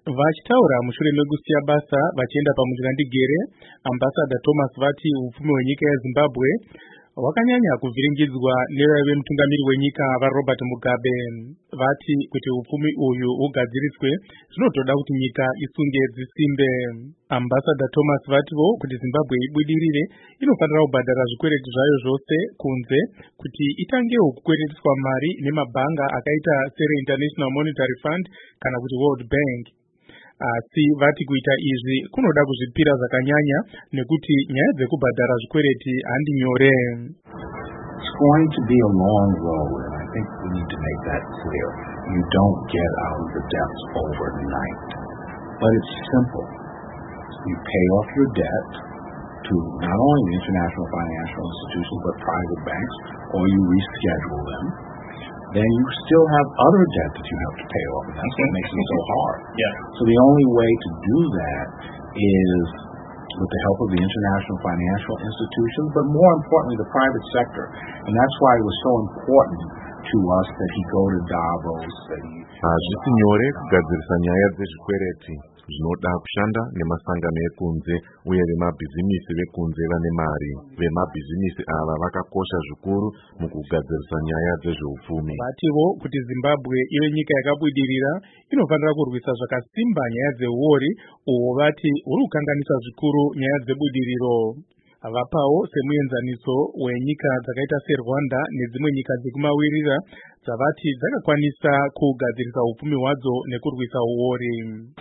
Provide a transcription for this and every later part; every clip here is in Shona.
Vachitaura mushure mekusiya basa vachienda pamudzikandigere, ambassador Thomas vati upfumi hwenyika yeZimbabwe hwakanyanya kuvhiringidzwa nevaive mutungamiri wenyika vaRobert Mugabe. Vati kuti upfumi uyu hugadziriswe zvinotoda kuti nyika isunge dzisimbe. Ambassador Thomas vatiwo kuti Zimbabwe ibudirire inofanira kubhadhara zvikwereti zvayo zvose kunze kuti itangewo kukweretiswa mari nemabhanga akaita sereInternational Monetary Fund kana kuti World Bank. Asi vati kuita izvi kunoda kuzvipira zvakanyanya nekuti nyaya dzekubhadhara zvikwereti handi nyore. It's going to be a long road, and I think we need to make that clear. You don't get out of the debts overnight. But it's simple. You pay off your debt to not only the international financial institutions but private banks, or you reschedule them. Then you still have other debt that you have to pay off, and that's what makes it so hard. Yeah. So the only way to do that is with the help of the international financial institutions, but more importantly, the private sector. And that's why it was so important to us that he go to Davos, that he... Hazvisi nyore kugadzirisa nyaya dzezvikwereti. Zvinoda kushanda nemasangano ekunze uye vemabhizimisi vekunze vane mari. Vemabhizimisi ava vakakosha zvikuru mukugadzirisa nyaya dzezveupfumi. Vatiwo kuti Zimbabwe ive nyika yakabudirira inofanira kurwisa zvakasimba nyaya dzeuori uwo vati huri kukanganisa zvikuru nyaya dzebudiriro. Vapawo semuenzaniso wenyika dzakaita seRwanda nedzimwe nyika dzekumawirira dzavati dzakakwanisa kugadzirisa upfumi hwadzo nekurwisa uori.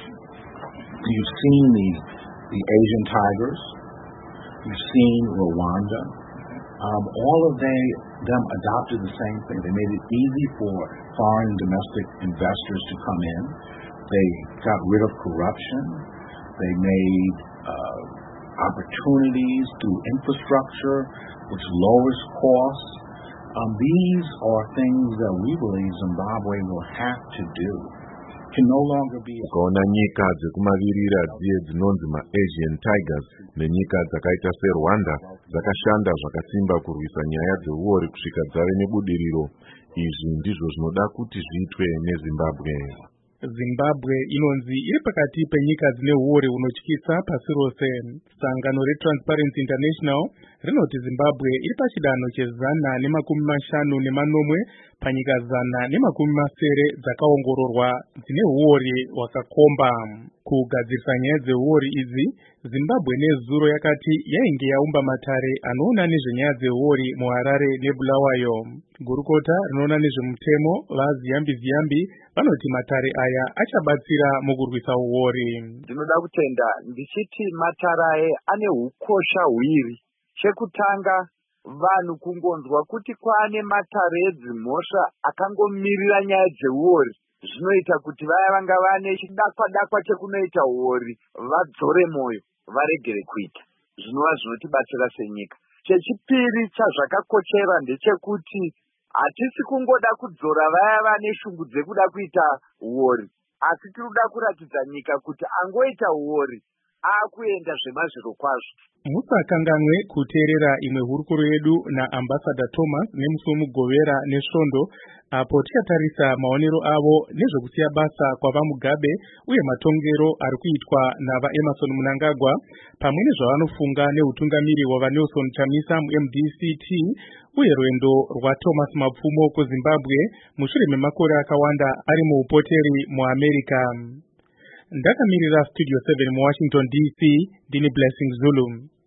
You've seen the Asian tigers. You've seen Rwanda. All of them adopted the same thing. They made it easy for foreign and domestic investors to come in. They got rid of corruption. They made opportunities through infrastructure, which lowers costs. These are things that we believe Zimbabwe will have to do. Ukaona nyika dzekumavirira dziye dzinonzi maAsian Tigers nenyika dzakaita seRwanda dzakashanda zvakasimba kurwisa nyaya dzeuori kusvika dzave nebudiriro. Izvi ndizvo zvinoda kuti zviitwe neZimbabwe. Zimbabwe inonzi iri pakati penyika dzine uori hunotyisa pasi rose. Sangano reTransparency International rinoti Zimbabwe iri pachidanho che150 panyika 170 dzakaongororwa dzine uori hwakakomba. Kugadzirisa nyaya dzeuori idzi, Zimbabwe nezuro yakati yainge yaumba matare anoona nezvenyaya dzeuori muHarare neBulawayo. Gurukota rinoona nezvemutemo vaZiyambi vanoti matare aya achabatsira mukurwisa uori. Ndinoda kutenda ndichiti matare aya ane hukosha hwiri. Chekutanga, vanhu kungonzwa kuti kwaane matare edzimhosva akangomirira nyaya dzeuori zvinoita kuti vaya vanga vane chidakwa chekunoita uori vadzore moyo varegere kuita. Zvinova zvinotibatsira senyika. Chechipiri chazvakakochera ndechekuti hatisi kungoda kudzora vaya vane shungu dzekuda kuita uori, asi tiri kuratidza nyika kuti angoita uori akuenda zvemazviro kwazvo. Musakanganwe kuteerera imwe hurukuro yedu naambassador Thomas nemusomugovera nesvondo apo tichatarisa maonero avo nezvekusiya basa kwavaMugabe uye matongero ari kuitwa navaEmmerson Mnangagwa pamwe nezvavanofunga neutungamiri hwavaNelson Chamisa muMDCT uye rwendo rwaThomas Mapfumo kuZimbabwe mushure memakore akawanda ari muupoteri muAmerica. Ndakamirira Studio 7 muWashington DC, ndini Blessing Zulu.